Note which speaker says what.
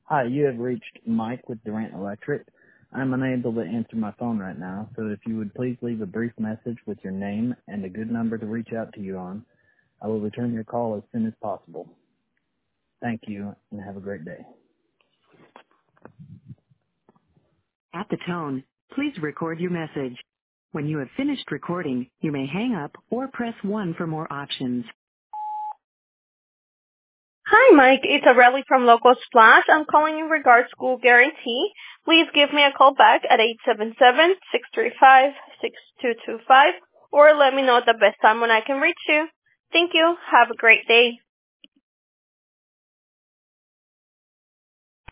Speaker 1: Hi, you have reached Mike with Durant Electric. I'm unable to answer my phone right now, so if you would please leave a brief message with your name and a good number to reach out to you on, I will return your call as soon as possible. Thank you, and have a great day.
Speaker 2: At the tone, please record your message. When you have finished recording, you may hang up or press 1 for more options.
Speaker 3: Hi, Mike. It's Aurelie from Local Splash. I'm calling in regards school guarantee. Please give me a call back at 877-635-6225 or let me know the best time when I can reach you. Thank you. Have a great day.